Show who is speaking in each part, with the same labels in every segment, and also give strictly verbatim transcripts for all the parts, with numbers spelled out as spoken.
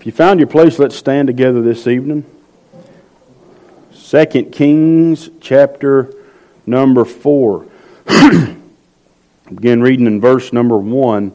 Speaker 1: If you found your place, let's stand together this evening. Second Kings chapter number four. Begin reading in verse number one.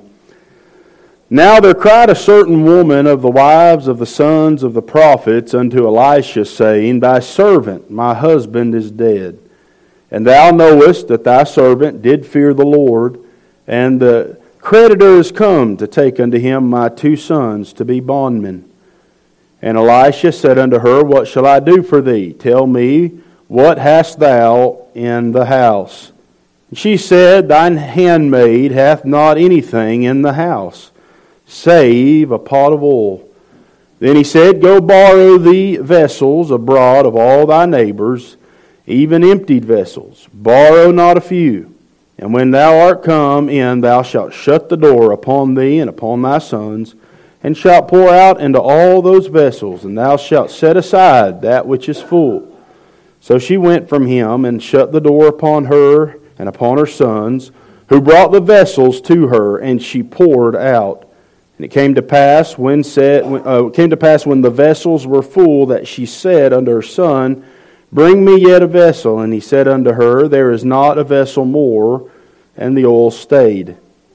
Speaker 1: Now there cried a certain woman of the wives of the sons of the prophets unto Elisha, saying, Thy servant, my husband, is dead. And thou knowest that thy servant did fear the Lord, and the creditor is come to take unto him my two sons to be bondmen. And Elisha said unto her, What shall I do for thee? Tell me, what hast thou in the house? And she said, Thine handmaid hath not anything in the house, save a pot of oil. Then he said, Go borrow thee vessels abroad of all thy neighbors, even emptied vessels. Borrow not a few. And when thou art come in, thou shalt shut the door upon thee and upon thy sons, and shalt pour out into all those vessels, and thou shalt set aside that which is full. So she went from him, and shut the door upon her and upon her sons, who brought the vessels to her, and she poured out. And it came to pass when said, uh, it came to pass when the vessels were full, that she said unto her son, Bring me yet a vessel. And he said unto her, There is not a vessel more. And the oil stayed.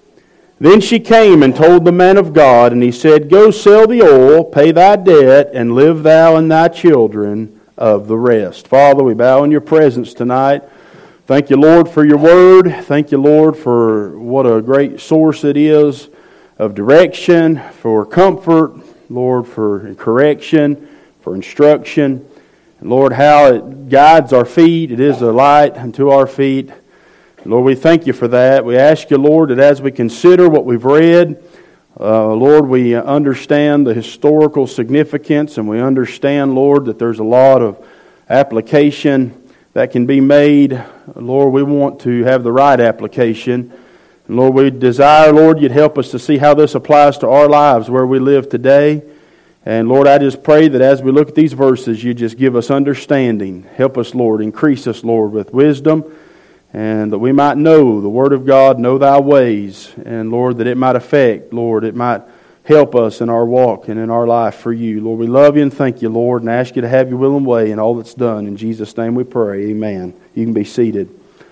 Speaker 1: Then she came and told the man of God, and he said, Go sell the oil, pay thy debt, and live thou and thy children of the rest. Father, we bow in your presence tonight. Thank you, Lord, for your word. Thank you, Lord, for what a great source it is of direction, for comfort, Lord, for correction, for instruction. Lord, how it guides our feet. It is a light unto our feet. Lord, we thank you for that. We ask you, Lord, that as we consider what we've read, uh, Lord, we understand the historical significance, and we understand, Lord, that there's a lot of application that can be made. Lord, we want to have the right application. And Lord, we desire, Lord, you'd help us to see how this applies to our lives where we live today. And Lord, I just pray that as we look at these verses, you just give us understanding. Help us, Lord. Increase us, Lord, with wisdom. And that we might know the Word of God, know thy ways. And Lord, that it might affect, Lord, it might help us in our walk and in our life for you. Lord, we love you and thank you, Lord, and ask you to have your will and way in all that's done. In Jesus' name we pray. Amen. You can be seated.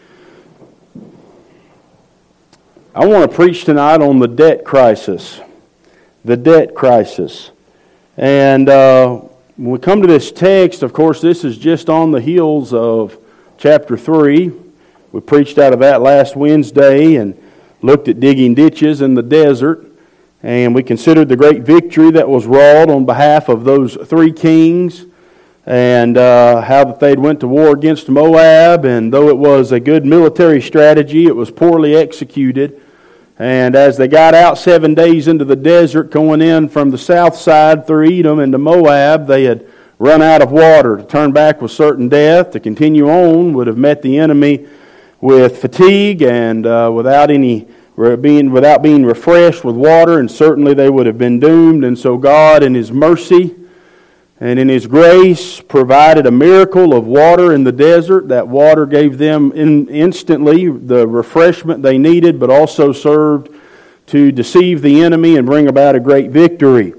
Speaker 1: I want to preach tonight on the debt crisis. The debt crisis. And uh, when we come to this text, of course, this is just on the heels of chapter three. We preached out of that last Wednesday and looked at digging ditches in the desert. And we considered the great victory that was wrought on behalf of those three kings, and uh, how that they'd went to war against Moab. And though it was a good military strategy, it was poorly executed. And as they got out seven days into the desert, going in from the south side through Edom into Moab, they had run out of water. To turn back was certain death. To continue on would have met the enemy with fatigue and uh, without any being without being refreshed with water, and certainly they would have been doomed. And so God, in His mercy and in His grace, provided a miracle of water in the desert. That water gave them in, instantly the refreshment they needed, but also served to deceive the enemy and bring about a great victory.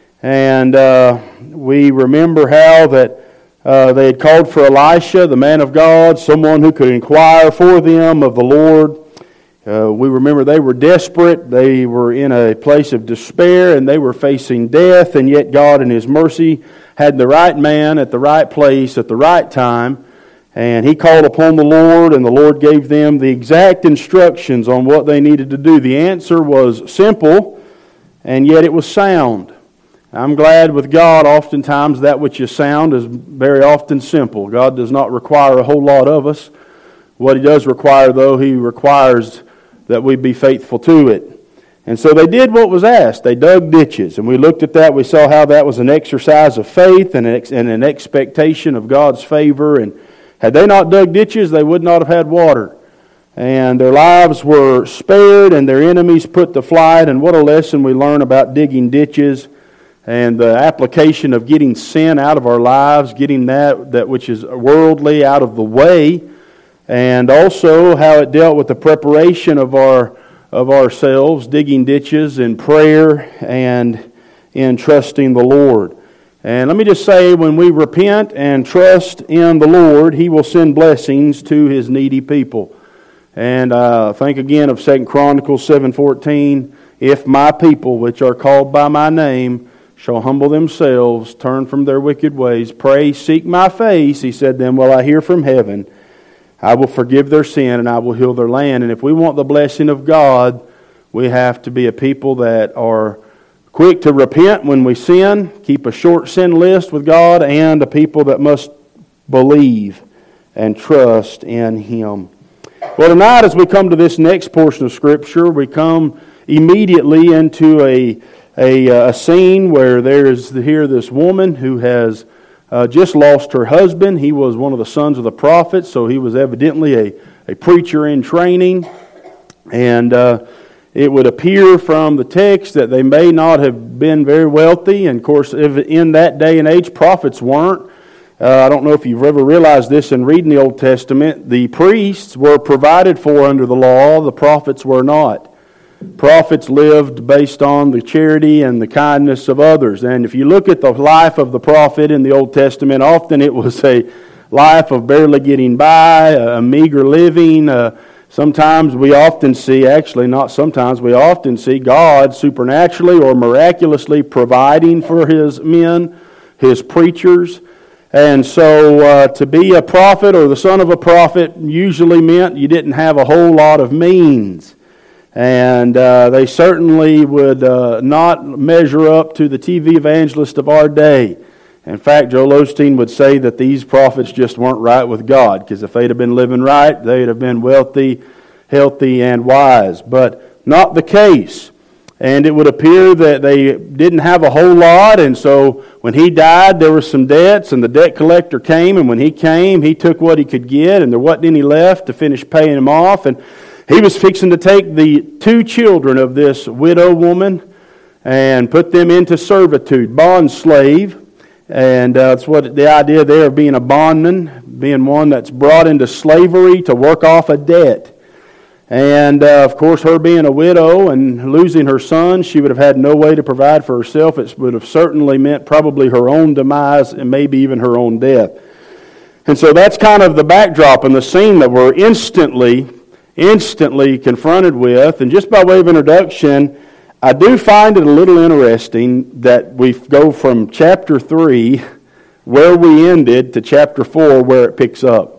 Speaker 1: And uh, we remember how that uh, they had called for Elisha, the man of God, someone who could inquire for them of the Lord. Uh, we remember they were desperate. They were in a place of despair, and they were facing death, and yet God in His mercy had the right man at the right place at the right time, and he called upon the Lord, and the Lord gave them the exact instructions on what they needed to do. The answer was simple, and yet it was sound. I'm glad with God, oftentimes that which is sound is very often simple. God does not require a whole lot of us. What He does require, though, He requires that we be faithful to it. And so they did what was asked. They dug ditches. And we looked at that. We saw how that was an exercise of faith and an expectation of God's favor. And had they not dug ditches, they would not have had water. And their lives were spared and their enemies put to flight. And what a lesson we learn about digging ditches and the application of getting sin out of our lives, getting that, that which is worldly out of the way. And also how it dealt with the preparation of our of ourselves, digging ditches in prayer and in trusting the Lord. And let me just say, when we repent and trust in the Lord, He will send blessings to His needy people. And uh, think again of Second Chronicles seven fourteen. If my people, which are called by my name, shall humble themselves, turn from their wicked ways, pray, seek my face, He said, then will I hear from heaven. I will forgive their sin and I will heal their land. And if we want the blessing of God, we have to be a people that are quick to repent when we sin, keep a short sin list with God, and a people that must believe and trust in Him. Well, tonight as we come to this next portion of Scripture, we come immediately into a, a, a scene where there is here this woman who has uh, just lost her husband. He was one of the sons of the prophets, so he was evidently a, a preacher in training. And uh, it would appear from the text that they may not have been very wealthy. And of course, if in that day and age, prophets weren't. Uh, I don't know if you've ever realized this in reading the Old Testament. The priests were provided for under the law. The prophets were not. Prophets lived based on the charity and the kindness of others. And if you look at the life of the prophet in the Old Testament, often it was a life of barely getting by, a meager living. Uh, sometimes we often see, actually not sometimes, we often see God supernaturally or miraculously providing for His men, His preachers. And so uh, to be a prophet or the son of a prophet usually meant you didn't have a whole lot of means. And uh, they certainly would uh, not measure up to the T V evangelist of our day. In fact, Joel Osteen would say that these prophets just weren't right with God, because if they'd have been living right, they'd have been wealthy, healthy, and wise. But not the case. And it would appear that they didn't have a whole lot, and so when he died, there were some debts, and the debt collector came, and when he came, he took what he could get, and there wasn't any left to finish paying him off. And he was fixing to take the two children of this widow woman and put them into servitude, bond slave. And uh, that's what the idea there of being a bondman, being one that's brought into slavery to work off a debt. And uh, of course, her being a widow and losing her son, she would have had no way to provide for herself. It would have certainly meant probably her own demise and maybe even her own death. And so that's kind of the backdrop and the scene that we're instantly instantly confronted with. And just by way of introduction, I do find it a little interesting that we go from chapter three, where we ended, to chapter four, where it picks up.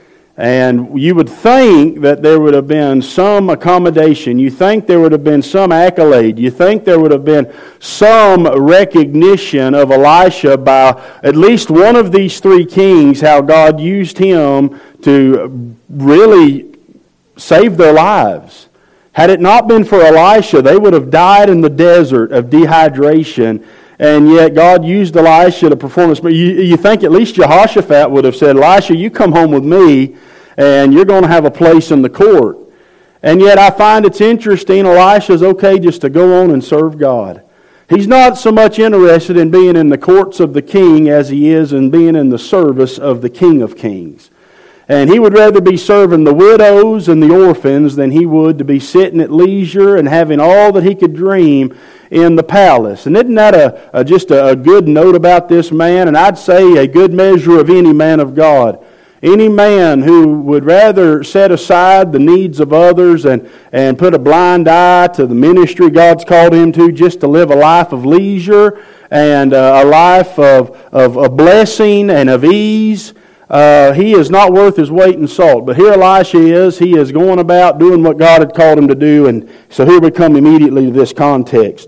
Speaker 1: And you would think that there would have been some accommodation. You think there would have been some accolade. You think there would have been some recognition of Elisha by at least one of these three kings, how God used him to really save their lives. Had it not been for Elisha, they would have died in the desert of dehydration. And yet God used Elisha to perform this. You, you think at least Jehoshaphat would have said, Elisha, you come home with me and you're going to have a place in the court. And yet I find it's interesting, Elisha's okay just to go on and serve God. He's not so much interested in being in the courts of the king as he is in being in the service of the King of Kings. And he would rather be serving the widows and the orphans than he would to be sitting at leisure and having all that he could dream in the palace. And isn't that a, a just a, a good note about this man? And I'd say a good measure of any man of God. Any man who would rather set aside the needs of others and, and put a blind eye to the ministry God's called him to, just to live a life of leisure and uh, a life of, of, of blessing and of ease. Uh, he is not worth his weight in salt. But here Elisha is. He is going about doing what God had called him to do. And so here we come immediately to this context.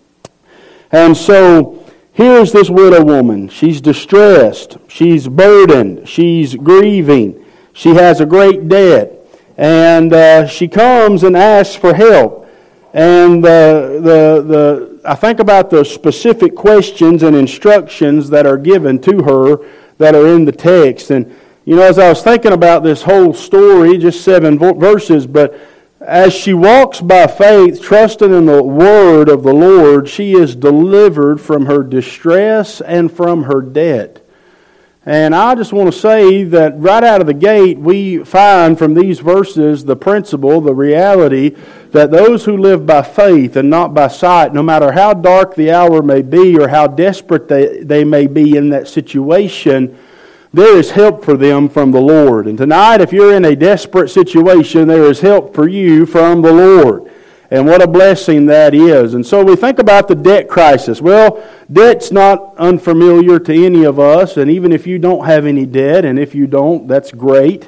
Speaker 1: And so here's this widow woman. She's distressed. She's burdened. She's grieving. She has a great debt. And uh, she comes and asks for help. And the, the, the, I think about the specific questions and instructions that are given to her that are in the text. And, you know, as I was thinking about this whole story, just seven verses, but as she walks by faith, trusting in the word of the Lord, she is delivered from her distress and from her debt. And I just want to say that right out of the gate, we find from these verses the principle, the reality, that those who live by faith and not by sight, no matter how dark the hour may be or how desperate they, they may be in that situation, there is help for them from the Lord. And tonight, if you're in a desperate situation, there is help for you from the Lord. And what a blessing that is. And so we think about the debt crisis. Well, debt's not unfamiliar to any of us, and even if you don't have any debt, and if you don't, that's great.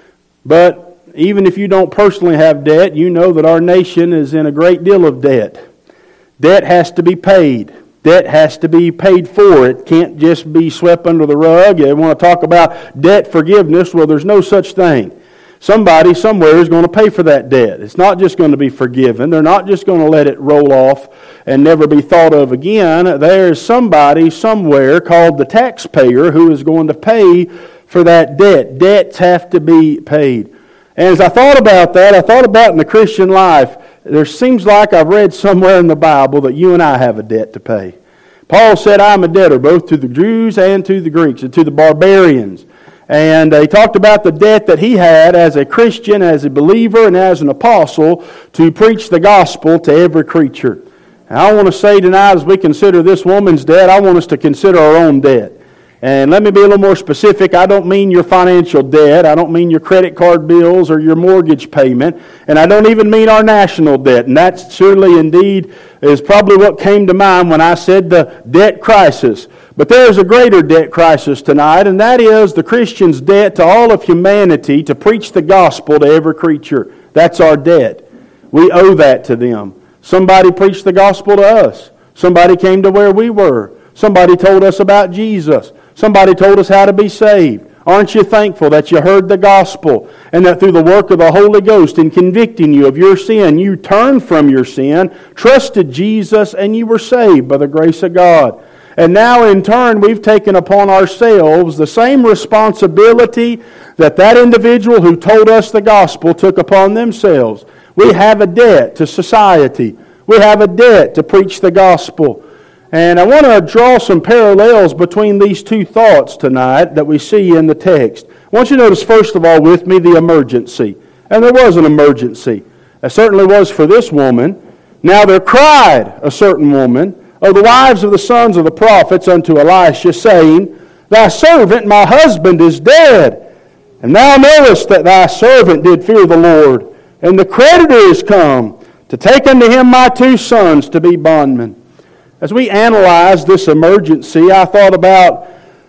Speaker 1: But even if you don't personally have debt, you know that our nation is in a great deal of debt. Debt has to be paid. Debt has to be paid for. It can't just be swept under the rug. You want to talk about debt forgiveness? Well, there's no such thing. Somebody somewhere is going to pay for that debt. It's not just going to be forgiven. They're not just going to let it roll off and never be thought of again. There is somebody somewhere called the taxpayer who is going to pay for that debt. Debts have to be paid. And as I thought about that, I thought about in the Christian life, there seems like I've read somewhere in the Bible that you and I have a debt to pay. Paul said, I'm a debtor both to the Jews and to the Greeks and to the barbarians. And he talked about the debt that he had as a Christian, as a believer, and as an apostle to preach the gospel to every creature. And I want to say tonight, as we consider this woman's debt, I want us to consider our own debt. And let me be a little more specific. I don't mean your financial debt. I don't mean your credit card bills or your mortgage payment. And I don't even mean our national debt. And that surely indeed is probably what came to mind when I said the debt crisis. But there is a greater debt crisis tonight, and that is the Christian's debt to all of humanity to preach the gospel to every creature. That's our debt. We owe that to them. Somebody preached the gospel to us. Somebody came to where we were. Somebody told us about Jesus. Somebody told us how to be saved. Aren't you thankful that you heard the gospel and that through the work of the Holy Ghost in convicting you of your sin, you turned from your sin, trusted Jesus, and you were saved by the grace of God? And now in turn we've taken upon ourselves the same responsibility that that individual who told us the gospel took upon themselves. We have a debt to society. We have a debt to preach the gospel. And I want to draw some parallels between these two thoughts tonight that we see in the text. I want you to notice first of all with me the emergency. And there was an emergency. It certainly was for this woman. Now there cried a certain woman of the wives of the sons of the prophets unto Elisha, saying, Thy servant, my husband, is dead. And thou knowest that thy servant did fear the Lord, and the creditor is come to take unto him my two sons to be bondmen. As we analyze this emergency, I thought about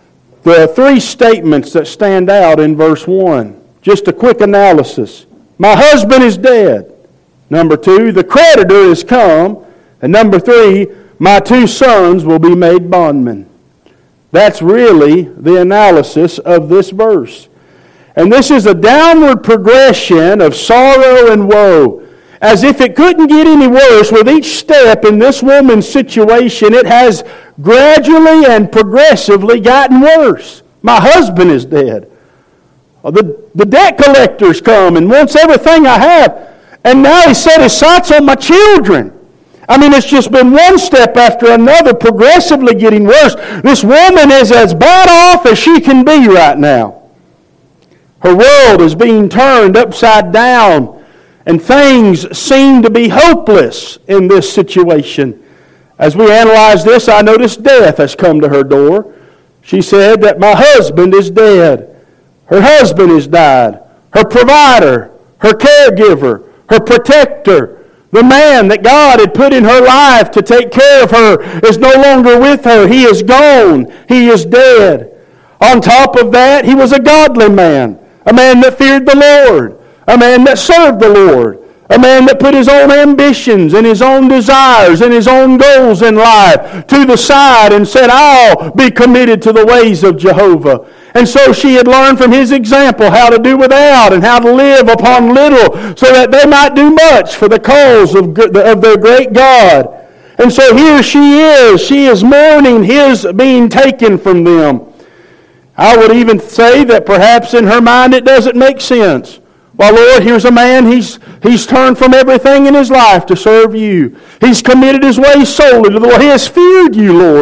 Speaker 1: the three statements that stand out in verse one. Just a quick analysis. My husband is dead. Number two, the creditor is come. And number three, my two sons will be made bondmen. That's really the analysis of this verse. And this is a downward progression of sorrow and woe. As if it couldn't get any worse, with each step in this woman's situation, it has gradually and progressively gotten worse. My husband is dead. The, the debt collector's come and wants everything I have. And now he set his sights on my children. I mean, it's just been one step after another, progressively getting worse. This woman is as bad off as she can be right now. Her world is being turned upside down, and things seem to be hopeless in this situation. As we analyze this, I notice death has come to her door. She said that my husband is dead. Her husband has died. Her provider, her caregiver, her protector, the man that God had put in her life to take care of her is no longer with her. He is gone. He is dead. On top of that, he was a godly man, a man that feared the Lord, a man that served the Lord, a man that put his own ambitions and his own desires and his own goals in life to the side and said, I'll be committed to the ways of Jehovah. And so she had learned from his example how to do without and how to live upon little so that they might do much for the cause of, of their great God. And so here she is. She is mourning his being taken from them. I would even say that perhaps in her mind it doesn't make sense. Well, Lord, here's a man, he's, he's turned from everything in his life to serve you. He's committed his ways solely to the Lord. He has feared you, Lord.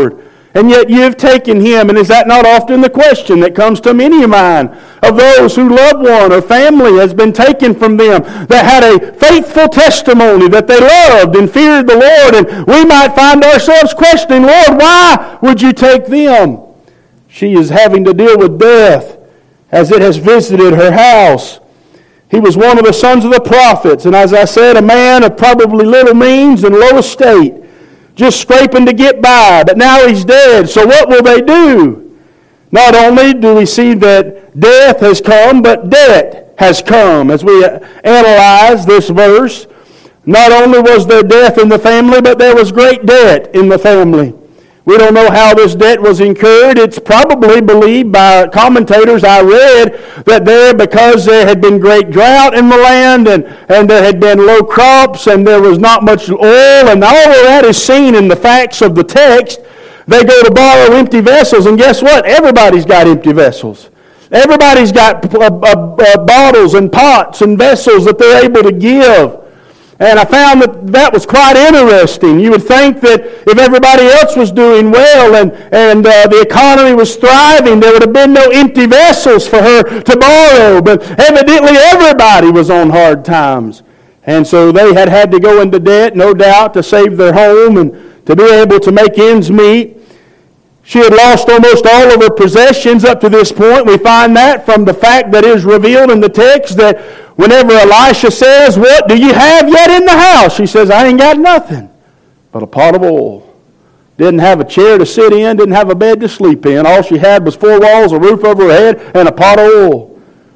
Speaker 1: and yet you've taken him. And is that not often the question that comes to many of mine, of those who loved one or family has been taken from them, that had a faithful testimony, that they loved and feared the Lord, and we might find ourselves questioning, Lord, why would you take them? She is having to deal with death as it has visited her house. He was one of the sons of the prophets, and as I said, a man of probably little means and low estate, just scraping to get by, but now he's dead. So what will they do? Not only do we see that death has come, but debt has come. As we analyze this verse, not only was there death in the family, but there was great debt in the family. We don't know how this debt was incurred. It's probably believed by commentators I read that there, because there had been great drought in the land and, and there had been low crops and there was not much oil, and all of that is seen in the facts of the text, they go to borrow empty vessels, and guess what? Everybody's got empty vessels. Everybody's got uh, uh, uh, bottles and pots and vessels that they're able to give. And I found that that was quite interesting. You would think that if everybody else was doing well and, and uh, the economy was thriving, there would have been no empty vessels for her to borrow. But evidently everybody was on hard times. And so they had had to go into debt, no doubt, to save their home and to be able to make ends meet. She had lost almost all of her possessions up to this point. We find that from the fact that is revealed in the text that whenever Elisha says, what do you have yet in the house? She says, I ain't got nothing but a pot of oil. Didn't have a chair to sit in, didn't have a bed to sleep in. All she had was four walls, a roof over her head, and a pot of oil.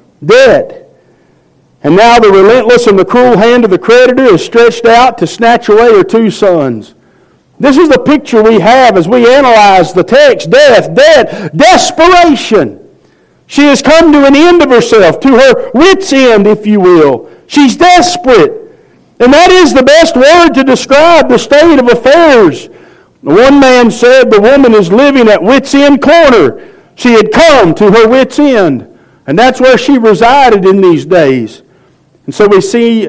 Speaker 1: Dead. And now the relentless and the cruel hand of the creditor is stretched out to snatch away her two sons. This is the picture we have as we analyze the text. Death, death, desperation. She has come to an end of herself, to her wit's end, if you will. She's desperate. And that is the best word to describe the state of affairs. One man said the woman is living at wit's end corner. She had come to her wit's end. And that's where she resided in these days. And so we see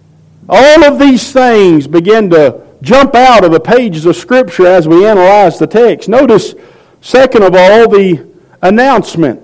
Speaker 1: all of these things begin to jump out of the pages of Scripture as we analyze the text. Notice, second of all, the announcement.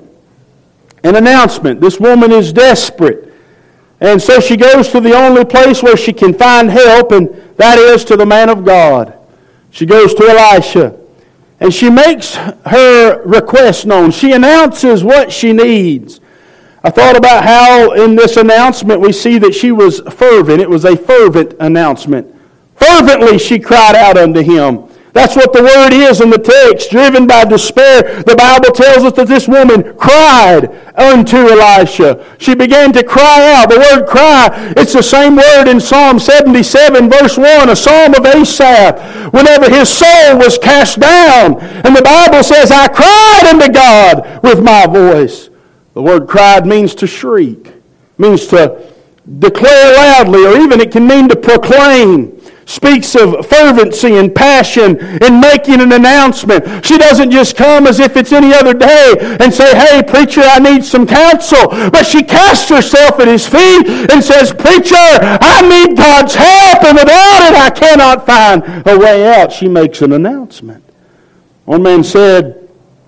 Speaker 1: An announcement. This woman is desperate. And so she goes to the only place where she can find help, and that is to the man of God. She goes to Elisha. And she makes her request known. She announces what she needs. I thought about how in this announcement we see that she was fervent. It was a fervent announcement. Fervently she cried out unto him. That's what the word is in the text. Driven by despair, the Bible tells us that this woman cried unto Elisha. She began to cry out. The word cry, it's the same word in Psalm seventy-seven, verse one, a psalm of Asaph, whenever his soul was cast down. And the Bible says, I cried unto God with my voice. The word cried means to shriek, means to declare loudly, or even it can mean to proclaim. Speaks of fervency and passion in making an announcement. She doesn't just come as if it's any other day and say, hey, preacher, I need some counsel. But she casts herself at his feet and says, preacher, I need God's help, and without it I cannot find a way out. She makes an announcement. One man said,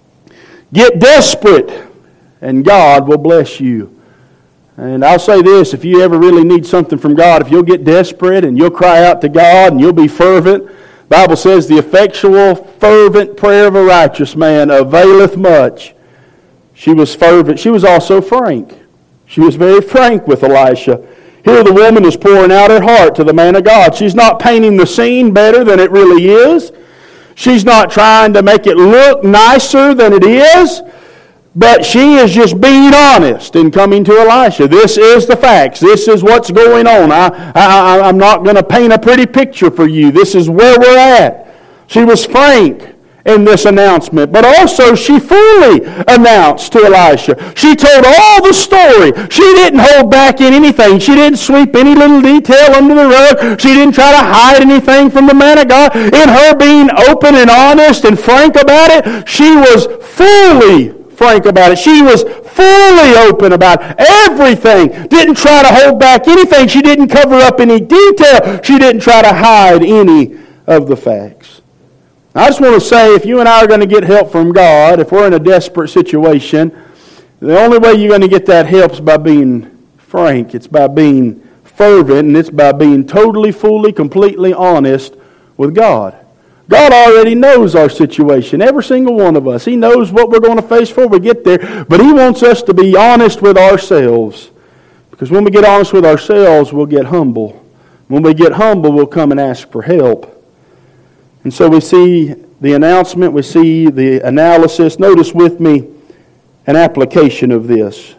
Speaker 1: get desperate and God will bless you. And I'll say this, if you ever really need something from God, if you'll get desperate and you'll cry out to God and you'll be fervent, the Bible says the effectual, fervent prayer of a righteous man availeth much. She was fervent. She was also frank. She was very frank with Elisha. Here the woman is pouring out her heart to the man of God. She's not painting the scene better than it really is. She's not trying to make it look nicer than it is. But she is just being honest in coming to Elisha. This is the facts. This is what's going on. I, I, I'm not going to paint a pretty picture for you. This is where we're at. She was frank in this announcement. But also she fully announced to Elisha. She told all the story. She didn't hold back in anything. She didn't sweep any little detail under the rug. She didn't try to hide anything from the man of God. In her being open and honest and frank about it, she was fully frank about it. She was fully open about everything. Didn't try to hold back anything. She didn't cover up any detail. She didn't try to hide any of the facts. I just want to say, if you and I are going to get help from God, if we're in a desperate situation, the only way you're going to get that help is by being frank. It's by being fervent, and it's by being totally, fully, completely honest with God. God already knows our situation, every single one of us. He knows what we're going to face before we get there, but He wants us to be honest with ourselves. Because when we get honest with ourselves, we'll get humble. When we get humble, we'll come and ask for help. And so we see the announcement, we see the analysis. Notice with me an application of this.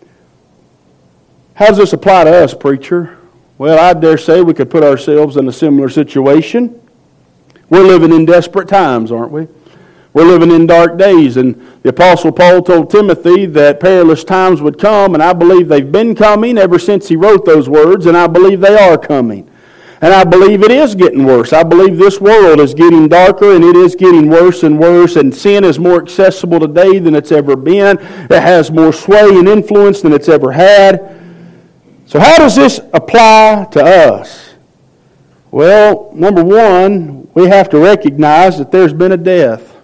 Speaker 1: How does this apply to us, preacher? Well, I dare say we could put ourselves in a similar situation. We're living in desperate times, aren't we? We're living in dark days, and the Apostle Paul told Timothy that perilous times would come, and I believe they've been coming ever since he wrote those words, and I believe they are coming. And I believe it is getting worse. I believe this world is getting darker, and it is getting worse and worse, and sin is more accessible today than it's ever been. It has more sway and influence than it's ever had. So how does this apply to us? Well, number one, we have to recognize that there's been a death.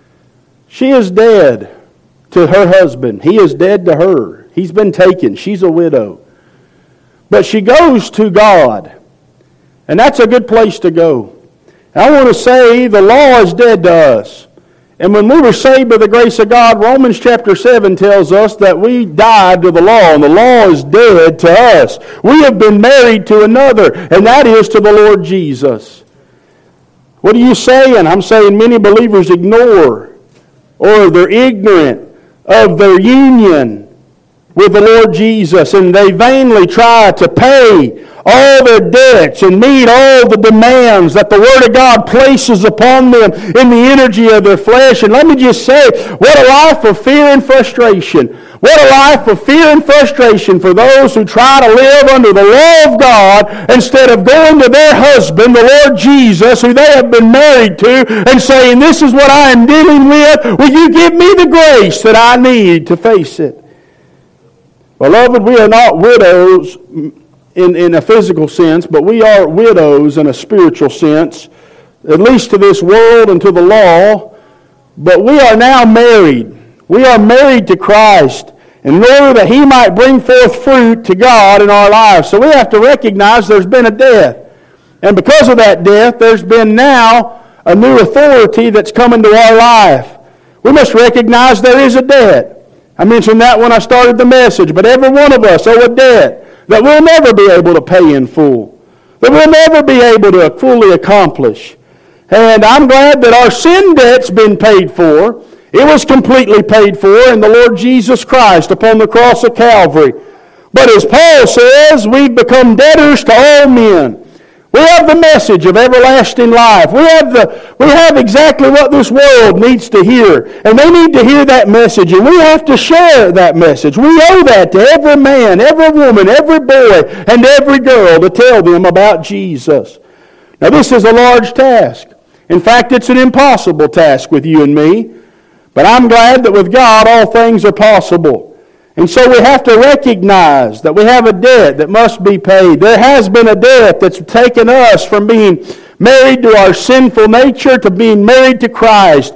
Speaker 1: She is dead to her husband. He is dead to her. He's been taken. She's a widow. But she goes to God. And that's a good place to go. And I want to say the law is dead to us. And when we were saved by the grace of God, Romans chapter seven tells us that we died to the law, and the law is dead to us. We have been married to another, and that is to the Lord Jesus. What are you saying? I'm saying many believers ignore, or they're ignorant of their union with the Lord Jesus, and they vainly try to pay all their debts and meet all the demands that the Word of God places upon them in the energy of their flesh. And let me just say, what a life of fear and frustration. What a life of fear and frustration for those who try to live under the law of God instead of going to their husband, the Lord Jesus, who they have been married to, and saying, this is what I am dealing with. Will you give me the grace that I need to face it? Beloved, we are not widows in, in a physical sense, but we are widows in a spiritual sense, at least to this world and to the law. But we are now married. We are married to Christ in order that He might bring forth fruit to God in our lives. So we have to recognize there's been a death. And because of that death, there's been now a new authority that's come into our life. We must recognize there is a debt. I mentioned that when I started the message, but every one of us owe a debt that we'll never be able to pay in full, that we'll never be able to fully accomplish. And I'm glad that our sin debt's been paid for. It was completely paid for in the Lord Jesus Christ upon the cross of Calvary. But as Paul says, we've become debtors to all men. We have the message of everlasting life. We have the we have exactly what this world needs to hear. And they need to hear that message. And we have to share that message. We owe that to every man, every woman, every boy, and every girl to tell them about Jesus. Now this is a large task. In fact, it's an impossible task with you and me. But I'm glad that with God all things are possible. And so we have to recognize that we have a debt that must be paid. There has been a debt that's taken us from being married to our sinful nature to being married to Christ.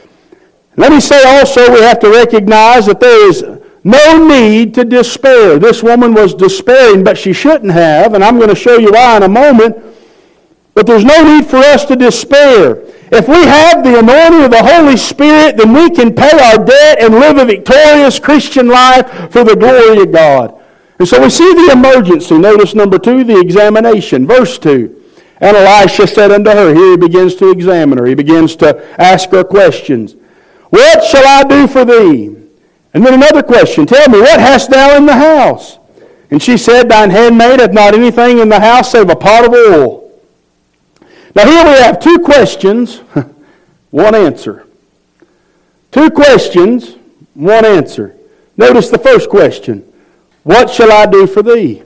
Speaker 1: Let me say also we have to recognize that there is no need to despair. This woman was despairing, but she shouldn't have, and I'm going to show you why in a moment. But there's no need for us to despair. If we have the anointing of the Holy Spirit, then we can pay our debt and live a victorious Christian life for the glory of God. And so we see the emergency. Notice number two, the examination. Verse two. And Elisha said unto her, here he begins to examine her. He begins to ask her questions. What shall I do for thee? And then another question. Tell me, what hast thou in the house? And she said, thine handmaid hath not anything in the house save a pot of oil. Now here we have two questions, one answer. Two questions, one answer. Notice the first question. What shall I do for thee?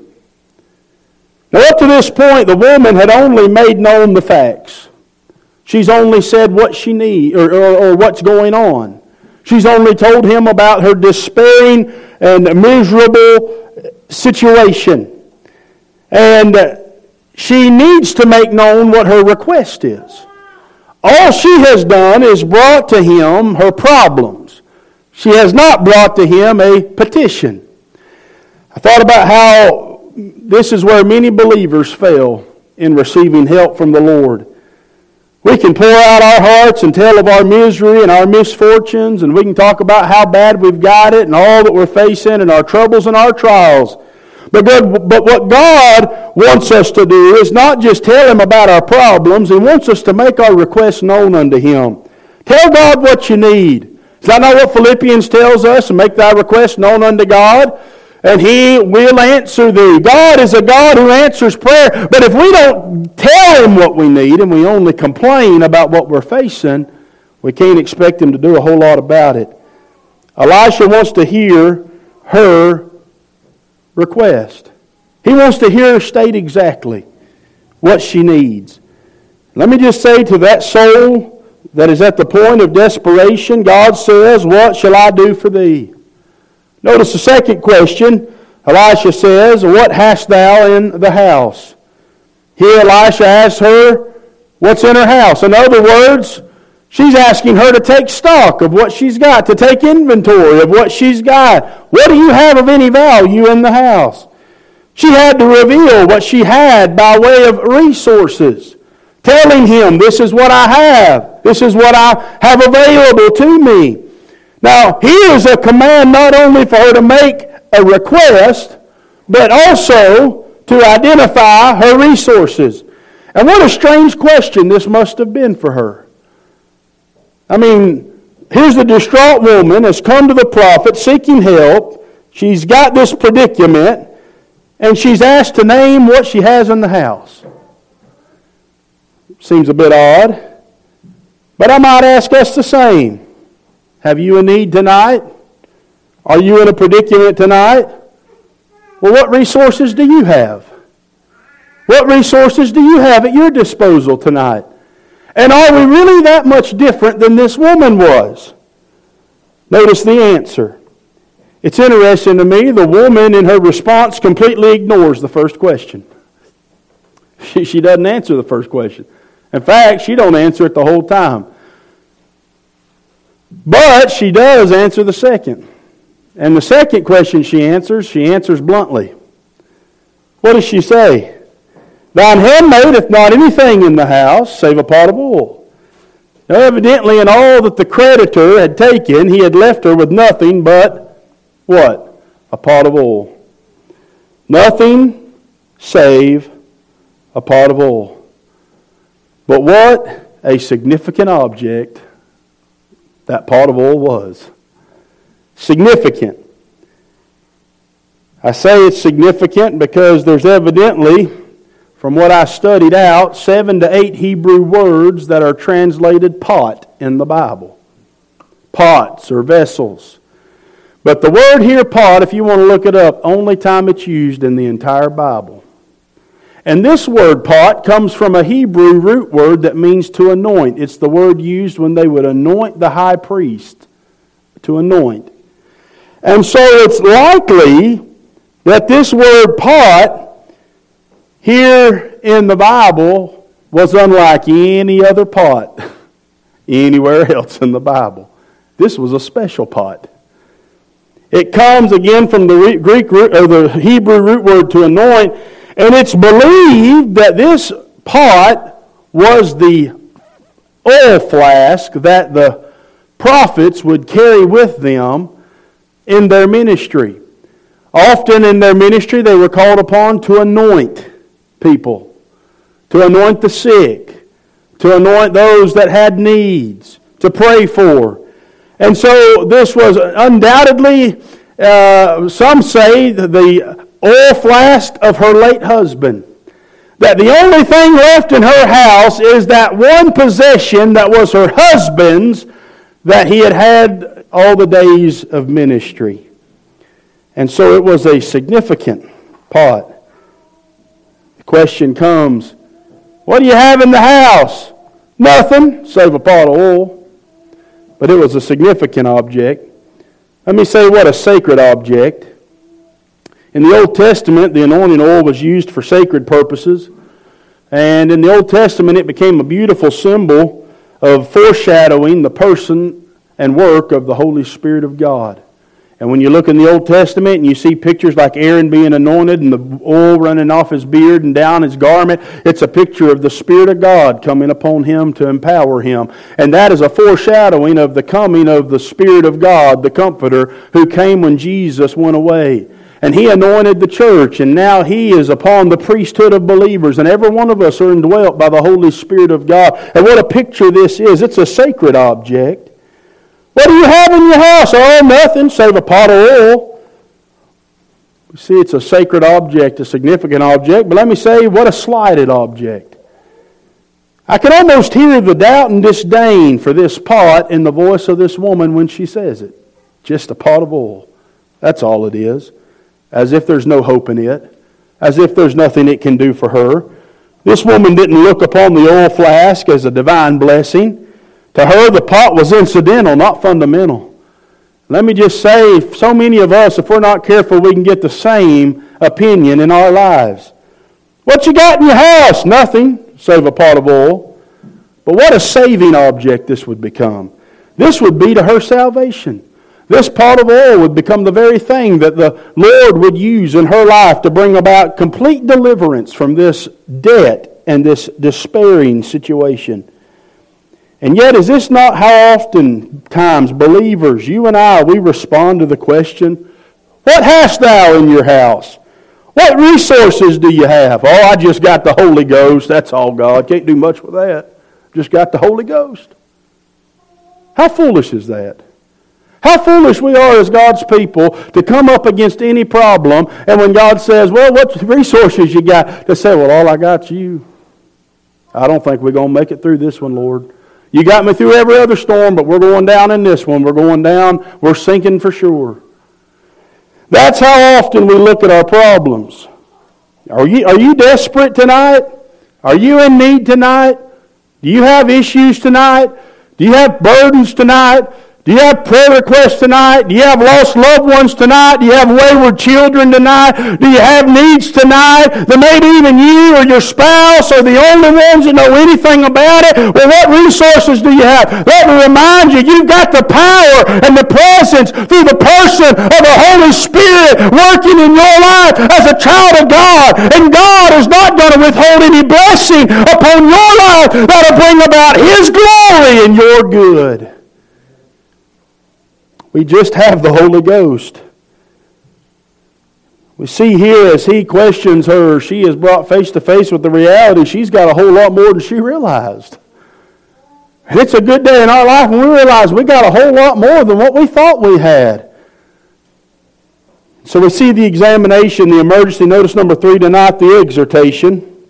Speaker 1: Now up to this point, the woman had only made known the facts. She's only said what she needs, or, or, or what's going on. She's only told him about her despairing and miserable situation. And she needs to make known what her request is. All she has done is brought to him her problems. She has not brought to him a petition. I thought about how this is where many believers fail in receiving help from the Lord. We can pour out our hearts and tell of our misery and our misfortunes, and we can talk about how bad we've got it and all that we're facing and our troubles and our trials. But, God, but what God wants us to do is not just tell Him about our problems. He wants us to make our requests known unto Him. Tell God what you need. Is that not what Philippians tells us? And make thy request known unto God, and He will answer thee. God is a God who answers prayer. But if we don't tell Him what we need and we only complain about what we're facing, we can't expect Him to do a whole lot about it. Elisha wants to hear her request. He wants to hear her state exactly what she needs. Let me just say to that soul that is at the point of desperation, God says, "What shall I do for thee?" Notice the second question. Elisha says, "What hast thou in the house?" Here Elisha asks her, what's in her house? In other words, she's asking her to take stock of what she's got, to take inventory of what she's got. What do you have of any value in the house? She had to reveal what she had by way of resources, telling him, this is what I have. This is what I have available to me. Now, here is a command not only for her to make a request, but also to identify her resources. And what a strange question this must have been for her. I mean, here's the distraught woman has come to the prophet seeking help. She's got this predicament, and she's asked to name what she has in the house. Seems a bit odd. But I might ask us the same. Have you a need tonight? Are you in a predicament tonight? Well, what resources do you have? What resources do you have at your disposal tonight? And are we really that much different than this woman was? Notice the answer. It's interesting to me, the woman in her response completely ignores the first question. She, she doesn't answer the first question. In fact, she don't answer it the whole time. But she does answer the second. And the second question she answers, she answers bluntly. What does she say? Thine handmaid hath not anything in the house, save a pot of oil. Now evidently in all that the creditor had taken, he had left her with nothing but, what? A pot of oil. Nothing save a pot of oil. But what a significant object that pot of oil was. Significant. I say it's significant because there's evidently, from what I studied out, seven to eight Hebrew words that are translated pot in the Bible. Pots or vessels. But the word here, pot, if you want to look it up, only time it's used in the entire Bible. And this word pot comes from a Hebrew root word that means to anoint. It's the word used when they would anoint the high priest. To anoint. And so it's likely that this word pot here in the Bible was unlike any other pot anywhere else in the Bible. This was a special pot. It comes again from the Greek root, or the Hebrew root word to anoint, and it's believed that this pot was the oil flask that the prophets would carry with them in their ministry. Often in their ministry they were called upon to anoint people, to anoint the sick, to anoint those that had needs, to pray for. And so this was undoubtedly, uh, some say, the oil flask of her late husband. That the only thing left in her house is that one possession that was her husband's that he had had all the days of ministry. And so it was a significant pot. The question comes, what do you have in the house? Nothing, save a pot of oil. But it was a significant object. Let me say what a sacred object. In the Old Testament, the anointing oil was used for sacred purposes. And in the Old Testament, it became a beautiful symbol of foreshadowing the person and work of the Holy Spirit of God. And when you look in the Old Testament and you see pictures like Aaron being anointed and the oil running off his beard and down his garment, it's a picture of the Spirit of God coming upon him to empower him. And that is a foreshadowing of the coming of the Spirit of God, the Comforter, who came when Jesus went away. And He anointed the church, and now He is upon the priesthood of believers, and every one of us are indwelt by the Holy Spirit of God. And what a picture this is. It's a sacred object. What do you have in your house? Oh, nothing, save a pot of oil. You see, it's a sacred object, a significant object, but let me say, what a slighted object. I can almost hear the doubt and disdain for this pot in the voice of this woman when she says it. Just a pot of oil. That's all it is. As if there's no hope in it. As if there's nothing it can do for her. This woman didn't look upon the oil flask as a divine blessing. To her, the pot was incidental, not fundamental. Let me just say, so many of us, if we're not careful, we can get the same opinion in our lives. What you got in your house? Nothing, save a pot of oil. But what a saving object this would become. This would be to her salvation. This pot of oil would become the very thing that the Lord would use in her life to bring about complete deliverance from this debt and this despairing situation. And yet, is this not how oftentimes believers, you and I, we respond to the question, what hast thou in your house? What resources do you have? Oh, I just got the Holy Ghost. That's all, God. Can't do much with that. Just got the Holy Ghost. How foolish is that? How foolish we are as God's people to come up against any problem, and when God says, well, what resources you got? To say, well, all I got's you. I don't think we're going to make it through this one, Lord. You got me through every other storm, but we're going down in this one. We're going down. We're sinking for sure. That's how often we look at our problems. Are you, are you desperate tonight? Are you in need tonight? Do you have issues tonight? Do you have burdens tonight? Do you have prayer requests tonight? Do you have lost loved ones tonight? Do you have wayward children tonight? Do you have needs tonight that maybe even you or your spouse are the only ones that know anything about it? Well, what resources do you have? Let me remind you, you've got the power and the presence through the person of the Holy Spirit working in your life as a child of God. And God is not going to withhold any blessing upon your life that will bring about His glory and your good. We just have the Holy Ghost. We see here as he questions her, she is brought face to face with the reality she's got a whole lot more than she realized. And it's a good day in our life when we realize we got a whole lot more than what we thought we had. So we see the examination, the emergency. Notice number three tonight, the exhortation.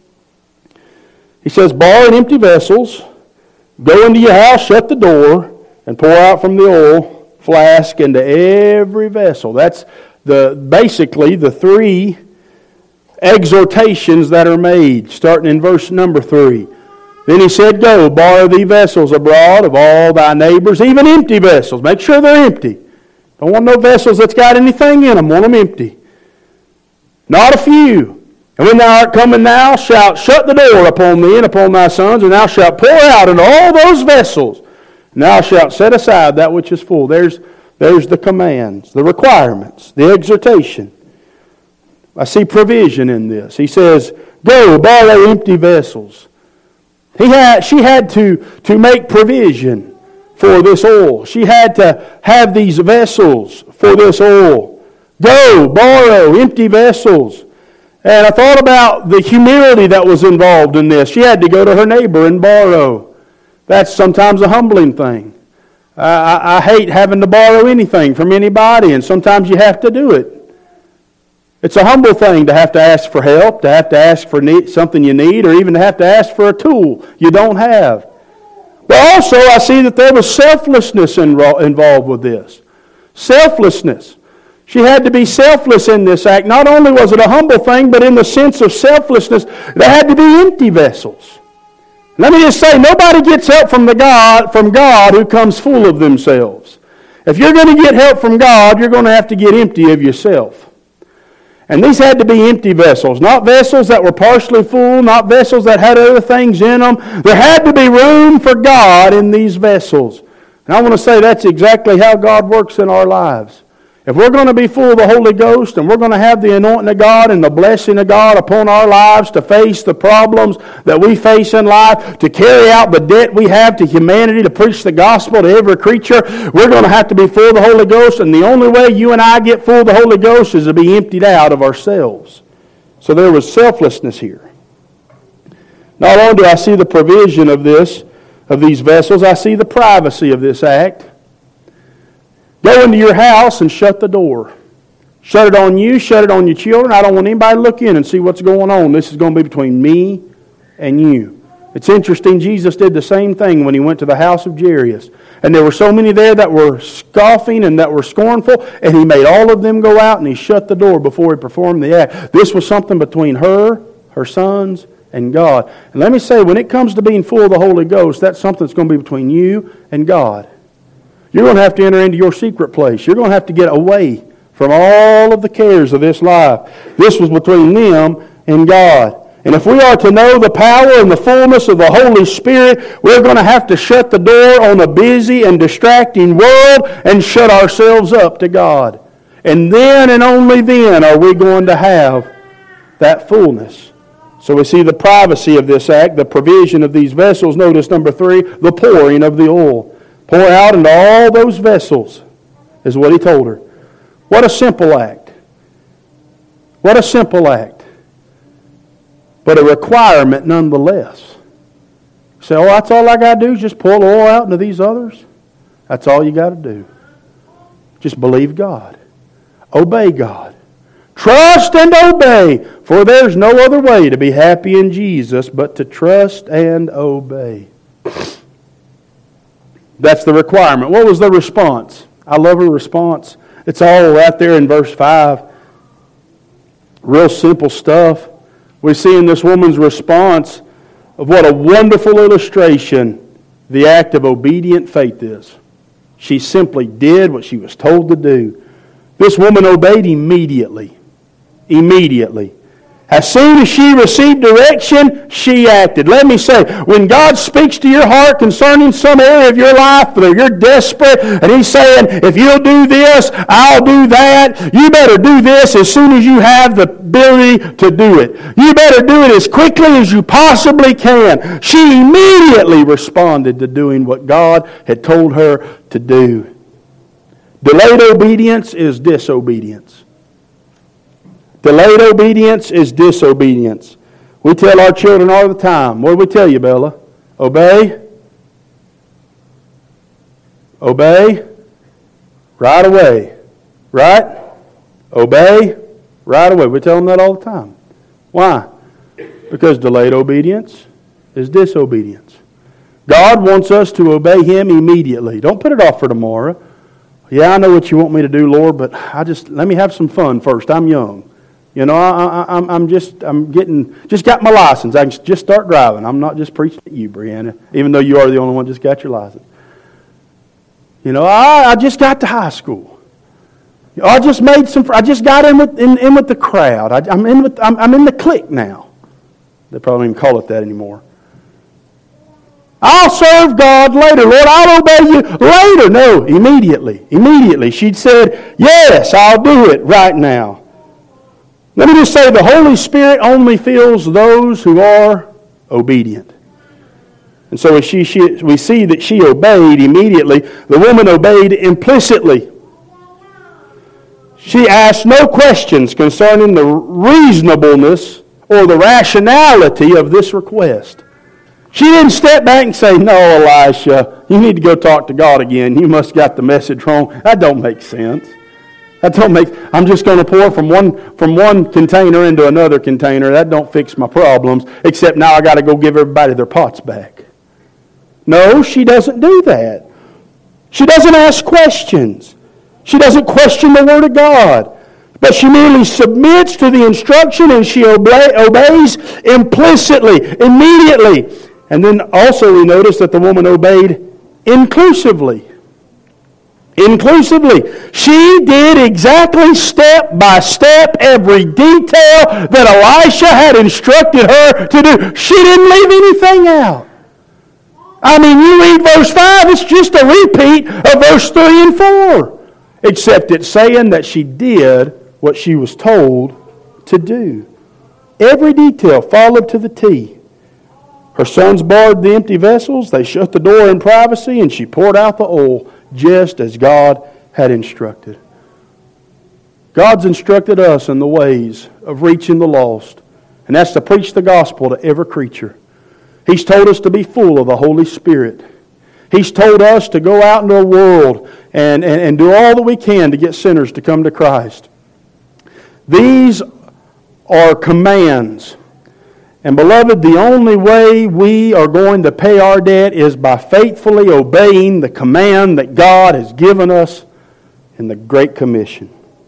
Speaker 1: He says, borrow empty vessels, go into your house, shut the door, and pour out from the oil flask into every vessel. That's the basically the three exhortations that are made, starting in verse number three. Then he said, go, borrow thee vessels abroad of all thy neighbors, even empty vessels. Make sure they're empty. Don't want no vessels that's got anything in them. Want them empty. Not a few. And when thou art coming, thou shalt shut the door upon thee and upon thy sons, and thou shalt pour out into all those vessels. And thou shalt set aside that which is full. There's, there's the commands, the requirements, the exhortation. I see provision in this. He says, go, borrow empty vessels. He had, she had to, to make provision for this oil. She had to have these vessels for this oil. Go, borrow empty vessels. And I thought about the humility that was involved in this. She had to go to her neighbor and borrow. That's sometimes a humbling thing. Uh, I, I hate having to borrow anything from anybody, and sometimes you have to do it. It's a humble thing to have to ask for help, to have to ask for need, something you need, or even to have to ask for a tool you don't have. But also, I see that there was selflessness involved with this. Selflessness. She had to be selfless in this act. Not only was it a humble thing, but in the sense of selflessness, there had to be empty vessels. Let me just say, nobody gets help from the God from God who comes full of themselves. If you're going to get help from God, you're going to have to get empty of yourself. And these had to be empty vessels, not vessels that were partially full, not vessels that had other things in them. There had to be room for God in these vessels. And I want to say that's exactly how God works in our lives. If we're going to be full of the Holy Ghost and we're going to have the anointing of God and the blessing of God upon our lives to face the problems that we face in life, to carry out the debt we have to humanity, to preach the gospel to every creature, we're going to have to be full of the Holy Ghost. And the only way you and I get full of the Holy Ghost is to be emptied out of ourselves. So there was selflessness here. Not only do I see the provision of this, of these vessels, I see the privacy of this act. Go into your house and shut the door. Shut it on you, shut it on your children. I don't want anybody to look in and see what's going on. This is going to be between me and you. It's interesting, Jesus did the same thing when He went to the house of Jairus. And there were so many there that were scoffing and that were scornful, and He made all of them go out and He shut the door before He performed the act. This was something between her, her sons, and God. And let me say, when it comes to being full of the Holy Ghost, that's something that's going to be between you and God. You're going to have to enter into your secret place. You're going to have to get away from all of the cares of this life. This was between them and God. And if we are to know the power and the fullness of the Holy Spirit, we're going to have to shut the door on a busy and distracting world and shut ourselves up to God. And then and only then are we going to have that fullness. So we see the privacy of this act, the provision of these vessels. Notice number three, the pouring of the oil. Pour out into all those vessels is what He told her. What a simple act. What a simple act. But a requirement nonetheless. You say, oh, that's all I got to do is just pour the oil out into these others? That's all you got to do. Just believe God. Obey God. Trust and obey, for there's no other way to be happy in Jesus but to trust and obey. That's the requirement. What was the response? I love her response. It's all right there in verse five. Real simple stuff. We see in this woman's response of what a wonderful illustration the act of obedient faith is. She simply did what she was told to do. This woman obeyed immediately. Immediately. As soon as she received direction, she acted. Let me say, when God speaks to your heart concerning some area of your life where you're desperate and He's saying, if you'll do this, I'll do that, you better do this as soon as you have the ability to do it. You better do it as quickly as you possibly can. She immediately responded to doing what God had told her to do. Delayed obedience is disobedience. Delayed obedience is disobedience. We tell our children all the time. What do we tell you, Bella? Obey. Obey. Right away. Right? Obey. Right away. We tell them that all the time. Why? Because delayed obedience is disobedience. God wants us to obey Him immediately. Don't put it off for tomorrow. Yeah, I know what you want me to do, Lord, but I just let me have some fun first. I'm young. You know, I, I, I'm just, I'm getting, just got my license. I can just start driving. I'm not just preaching at you, Brianna, even though you are the only one just got your license. You know, I, I just got to high school. I just made some, I just got in with, in, in with the crowd. I, I'm in with, I'm, I'm in the clique now. They probably don't even call it that anymore. I'll serve God later. Lord, I'll obey you later. No, immediately. Immediately. She'd said, yes, I'll do it right now. Let me just say, the Holy Spirit only fills those who are obedient. And so she, she, we see that she obeyed immediately. The woman obeyed implicitly. She asked no questions concerning the reasonableness or the rationality of this request. She didn't step back and say, no, Elisha, you need to go talk to God again. You must have got the message wrong. That don't make sense. That don't make. I'm just going to pour from one from one container into another container. That don't fix my problems. Except now I got to go give everybody their pots back. No, she doesn't do that. She doesn't ask questions. She doesn't question the Word of God. But she merely submits to the instruction and she obey, obeys implicitly, immediately. And then also we notice that the woman obeyed inclusively. inclusively. She did exactly step by step every detail that Elisha had instructed her to do. She didn't leave anything out. I mean, you read verse five, it's just a repeat of verse three and four. Except it's saying that she did what she was told to do. Every detail followed to the T. Her sons borrowed the empty vessels, they shut the door in privacy, and she poured out the oil just as God had instructed. God's instructed us in the ways of reaching the lost, and that's to preach the gospel to every creature. He's told us to be full of the Holy Spirit. He's told us to go out into the world and, and, and do all that we can to get sinners to come to Christ. These are commands. And beloved, the only way we are going to pay our debt is by faithfully obeying the command that God has given us in the Great Commission.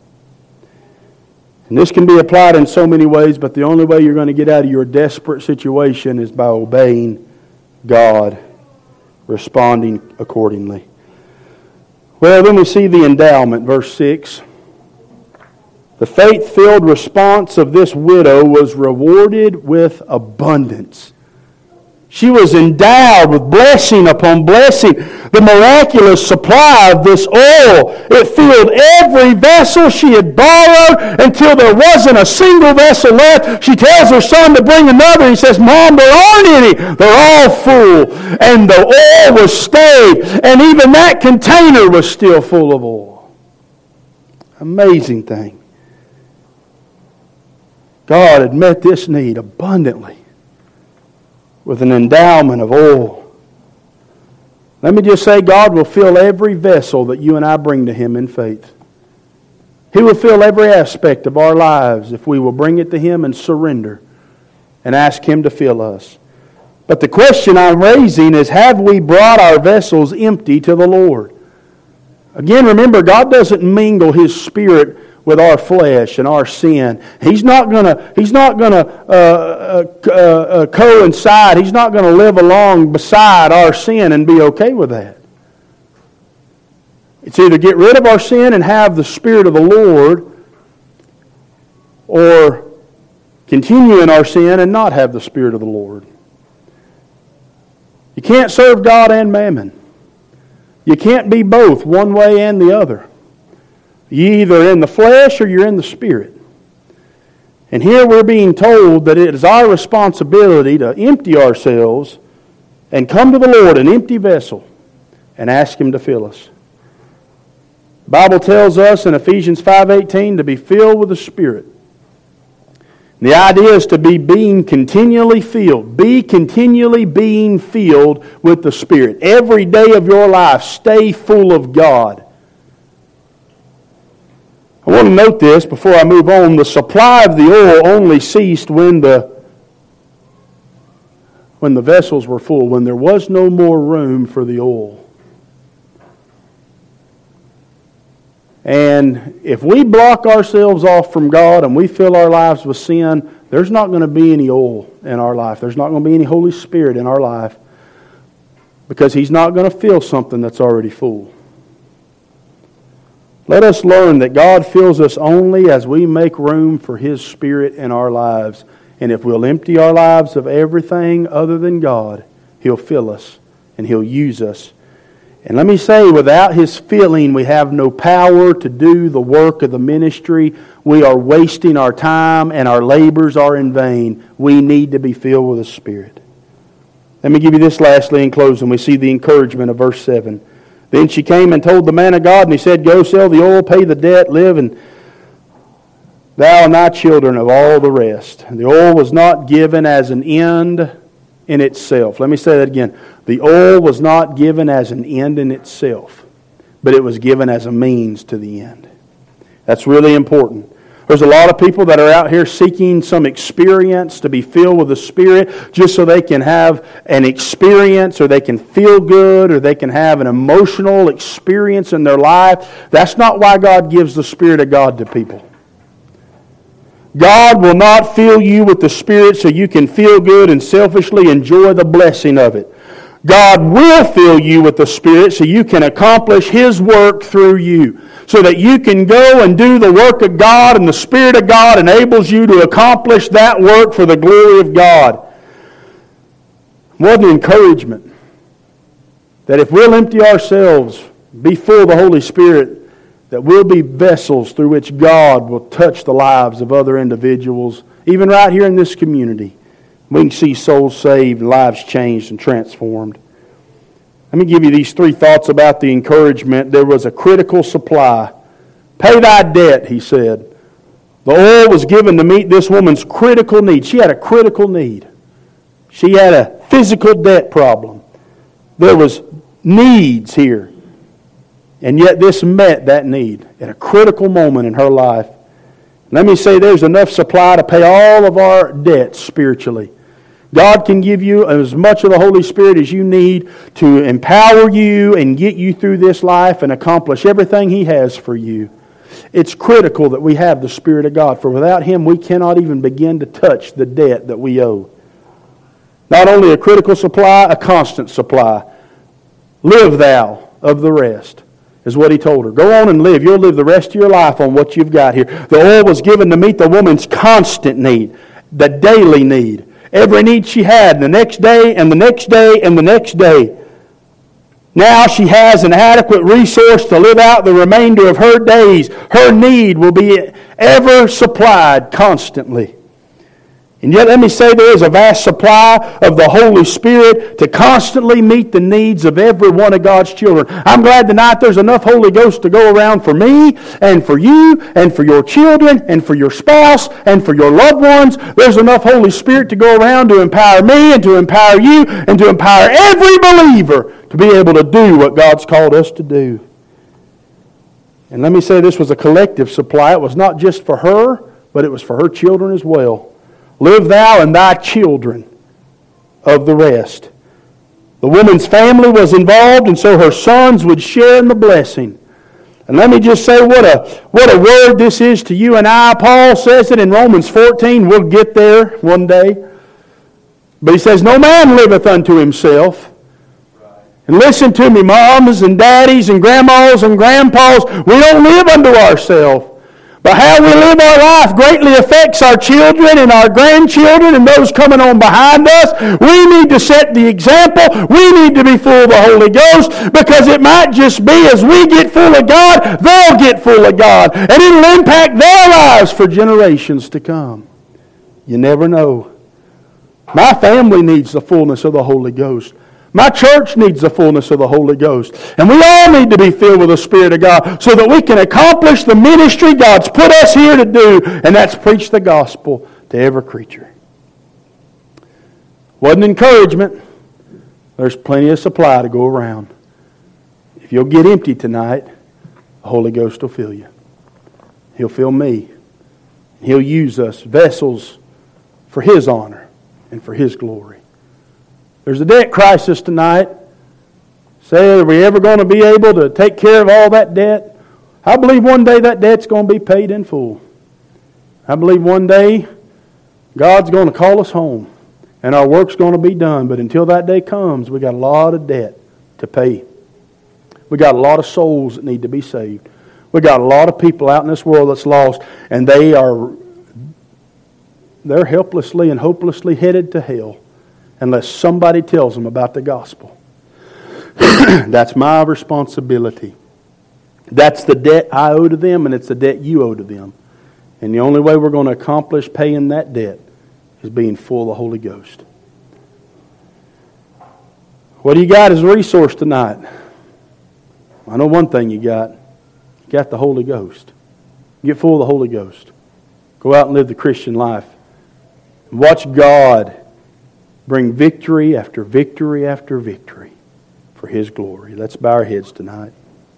Speaker 1: And this can be applied in so many ways, but the only way you're going to get out of your desperate situation is by obeying God, responding accordingly. Well, then we see the endowment, verse six. The faith-filled response of this widow was rewarded with abundance. She was endowed with blessing upon blessing. The miraculous supply of this oil, it filled every vessel she had borrowed until there wasn't a single vessel left. She tells her son to bring another. He says, Mom, there aren't any. They're all full. And the oil was stayed. And even that container was still full of oil. Amazing thing. God had met this need abundantly with an endowment of oil. Let me just say, God will fill every vessel that you and I bring to Him in faith. He will fill every aspect of our lives if we will bring it to Him and surrender and ask Him to fill us. But the question I'm raising is, have we brought our vessels empty to the Lord? Again, remember, God doesn't mingle His Spirit with our flesh and our sin. He's not going to He's not going to uh, uh, uh, coincide. He's not going to live along beside our sin and be okay with that. It's either get rid of our sin and have the Spirit of the Lord, or continue in our sin and not have the Spirit of the Lord. You can't serve God and mammon. You can't be both, one way and the other. You're either in the flesh or you're in the Spirit. And here we're being told that it is our responsibility to empty ourselves and come to the Lord, an empty vessel, and ask Him to fill us. The Bible tells us in Ephesians five eighteen to be filled with the Spirit. The idea is to be being continually filled. Be continually being filled with the Spirit. Every day of your life, stay full of God. I want to note this before I move on. The supply of the oil only ceased when the, when the vessels were full, when there was no more room for the oil. And if we block ourselves off from God and we fill our lives with sin, there's not going to be any oil in our life. There's not going to be any Holy Spirit in our life, because He's not going to fill something that's already full. Let us learn that God fills us only as we make room for His Spirit in our lives. And if we'll empty our lives of everything other than God, He'll fill us and He'll use us. And let me say, without His filling, we have no power to do the work of the ministry. We are wasting our time and our labors are in vain. We need to be filled with the Spirit. Let me give you this lastly in closing. We see the encouragement of verse seven. Then she came and told the man of God, and he said, Go sell the oil, pay the debt, live, and thou and thy children of all the rest. And the oil was not given as an end in itself. Let me say that again. The oil was not given as an end in itself, but it was given as a means to the end. That's really important. There's a lot of people that are out here seeking some experience to be filled with the Spirit just so they can have an experience, or they can feel good, or they can have an emotional experience in their life. That's not why God gives the Spirit of God to people. God will not fill you with the Spirit so you can feel good and selfishly enjoy the blessing of it. God will fill you with the Spirit so you can accomplish His work through you. So that you can go and do the work of God, and the Spirit of God enables you to accomplish that work for the glory of God. What an encouragement. That if we'll empty ourselves, be full of the Holy Spirit, that we'll be vessels through which God will touch the lives of other individuals, even right here in this community. We can see souls saved, lives changed and transformed. Let me give you these three thoughts about the encouragement. There was a critical supply. Pay thy debt, he said. The oil was given to meet this woman's critical need. She had a critical need. She had a physical debt problem. There was needs here. And yet this met that need at a critical moment in her life. Let me say there's enough supply to pay all of our debts spiritually. God can give you as much of the Holy Spirit as you need to empower you and get you through this life and accomplish everything He has for you. It's critical that we have the Spirit of God, for without Him we cannot even begin to touch the debt that we owe. Not only a critical supply, a constant supply. Live thou of the rest, is what He told her. Go on and live. You'll live the rest of your life on what you've got here. The oil was given to meet the woman's constant need, the daily need. Every need she had, the next day and the next day and the next day. Now she has an adequate resource to live out the remainder of her days. Her need will be ever supplied constantly. And yet let me say there is a vast supply of the Holy Spirit to constantly meet the needs of every one of God's children. I'm glad tonight there's enough Holy Ghost to go around for me and for you and for your children and for your spouse and for your loved ones. There's enough Holy Spirit to go around to empower me and to empower you and to empower every believer to be able to do what God's called us to do. And let me say this was a collective supply. It was not just for her, but it was for her children as well. Live thou and thy children of the rest. The woman's family was involved, and so her sons would share in the blessing. And let me just say what a, what a word this is to you and I. Paul says it in Romans fourteen. We'll get there one day. But he says, no man liveth unto himself. And listen to me, mamas and daddies and grandmas and grandpas. We don't live unto ourselves. But how we live our life greatly affects our children and our grandchildren and those coming on behind us. We need to set the example. We need to be full of the Holy Ghost, because it might just be as we get full of God, they'll get full of God. And it'll impact their lives for generations to come. You never know. My family needs the fullness of the Holy Ghost. My church needs the fullness of the Holy Ghost. And we all need to be filled with the Spirit of God so that we can accomplish the ministry God's put us here to do, and that's preach the gospel to every creature. What an encouragement. There's plenty of supply to go around. If you'll get empty tonight, the Holy Ghost will fill you. He'll fill me. He'll use us, vessels for His honor and for His glory. There's a debt crisis tonight. Say, are we ever going to be able to take care of all that debt? I believe one day that debt's going to be paid in full. I believe one day God's going to call us home and our work's going to be done. But until that day comes, we got a lot of debt to pay. We got a lot of souls that need to be saved. We got a lot of people out in this world that's lost, and they are they're helplessly and hopelessly headed to hell unless somebody tells them about the gospel. That's my responsibility. That's the debt I owe to them, and it's the debt you owe to them. And the only way we're going to accomplish paying that debt is being full of the Holy Ghost. What do you got as a resource tonight? I know one thing you got. You got the Holy Ghost. Get full of the Holy Ghost. Go out and live the Christian life. Watch God bring victory after victory after victory for His glory. Let's bow our heads tonight.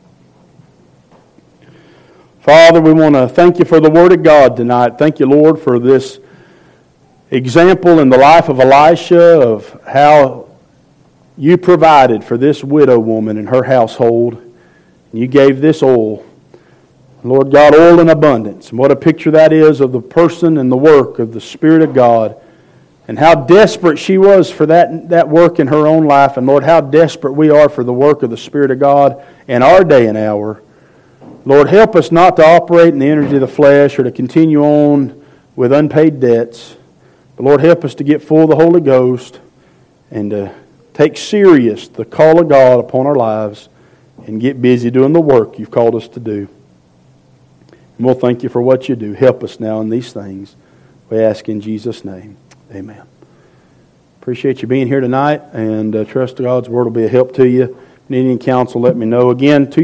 Speaker 1: Father, we want to thank You for the Word of God tonight. Thank You, Lord, for this example in the life of Elisha of how You provided for this widow woman and her household. You gave this oil. Lord God, oil in abundance. And what a picture that is of the person and the work of the Spirit of God and how desperate she was for that, that work in her own life. And Lord, how desperate we are for the work of the Spirit of God in our day and hour. Lord, help us not to operate in the energy of the flesh or to continue on with unpaid debts. But Lord, help us to get full of the Holy Ghost and to take serious the call of God upon our lives and get busy doing the work You've called us to do. And we'll thank You for what You do. Help us now in these things. We ask in Jesus' name. Amen. Appreciate you being here tonight, and uh, trust God's Word will be a help to you. If you need any counsel, let me know. Again, to